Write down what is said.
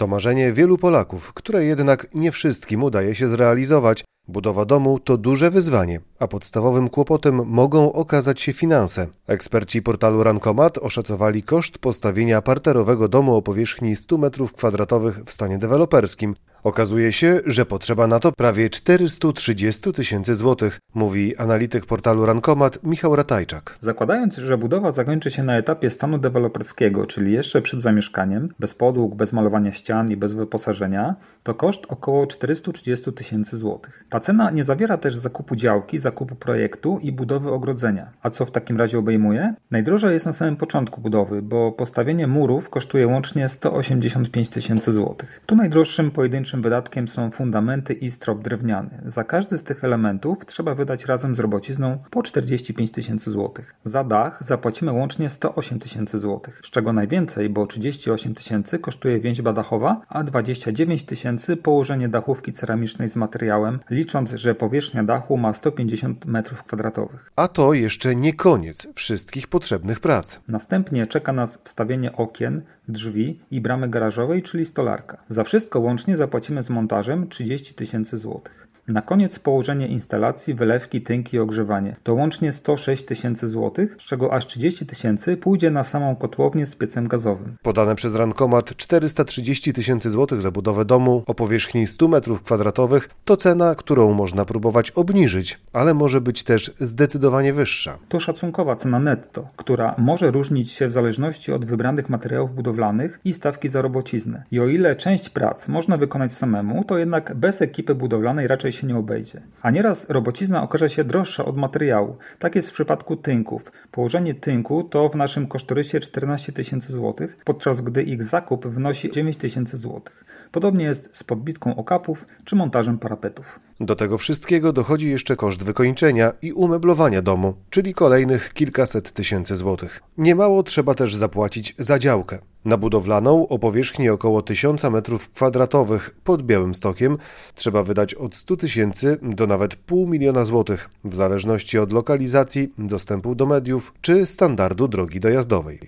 To marzenie wielu Polaków, które jednak nie wszystkim udaje się zrealizować. Budowa domu to duże wyzwanie, a podstawowym kłopotem mogą okazać się finanse. Eksperci portalu Rankomat oszacowali koszt postawienia parterowego domu o powierzchni 100 m2 w stanie deweloperskim. Okazuje się, że potrzeba na to prawie 430 tysięcy złotych, mówi analityk portalu Rankomat Michał Ratajczak. Zakładając, że budowa zakończy się na etapie stanu deweloperskiego, czyli jeszcze przed zamieszkaniem, bez podłóg, bez malowania ścian i bez wyposażenia, to koszt około 430 tysięcy złotych. Ta cena nie zawiera też zakupu działki, zakupu projektu i budowy ogrodzenia. A co w takim razie obejmuje? Najdrożej jest na samym początku budowy, bo postawienie murów kosztuje łącznie 185 tysięcy złotych. Tu najdroższym pojedynczym wydatkiem są fundamenty i strop drewniany. Za każdy z tych elementów trzeba wydać razem z robocizną po 45 tysięcy złotych. Za dach zapłacimy łącznie 108 tysięcy złotych, z czego najwięcej, bo 38 tysięcy kosztuje więźba dachowa, a 29 tysięcy położenie dachówki ceramicznej z materiałem, licząc, że powierzchnia dachu ma 150 m2. A to jeszcze nie koniec wszystkich potrzebnych prac. Następnie czeka nas wstawienie okien, drzwi i bramy garażowej, czyli stolarka. Za wszystko łącznie zapłacimy z montażem 30 tysięcy złotych. Na koniec położenie instalacji, wylewki, tynki i ogrzewanie. To łącznie 106 tysięcy złotych, z czego aż 30 tysięcy pójdzie na samą kotłownię z piecem gazowym. Podane przez Rankomat 430 tysięcy złotych za budowę domu o powierzchni 100 m2 to cena, którą można próbować obniżyć, ale może być też zdecydowanie wyższa. To szacunkowa cena netto, która może różnić się w zależności od wybranych materiałów budowlanych i stawki za robociznę. I o ile część prac można wykonać samemu, to jednak bez ekipy budowlanej raczej się nie obejdzie. A nieraz robocizna okaże się droższa od materiału. Tak jest w przypadku tynków. Położenie tynku to w naszym kosztorysie 14 tysięcy złotych, podczas gdy ich zakup wynosi 9 tysięcy złotych. Podobnie jest z podbitką okapów czy montażem parapetów. Do tego wszystkiego dochodzi jeszcze koszt wykończenia i umeblowania domu, czyli kolejnych kilkaset tysięcy złotych. Niemało trzeba też zapłacić za działkę. Na budowlaną o powierzchni około 1000 m2 pod Białymstokiem trzeba wydać od 100 tysięcy do nawet 500 000 złotych, w zależności od lokalizacji, dostępu do mediów czy standardu drogi dojazdowej.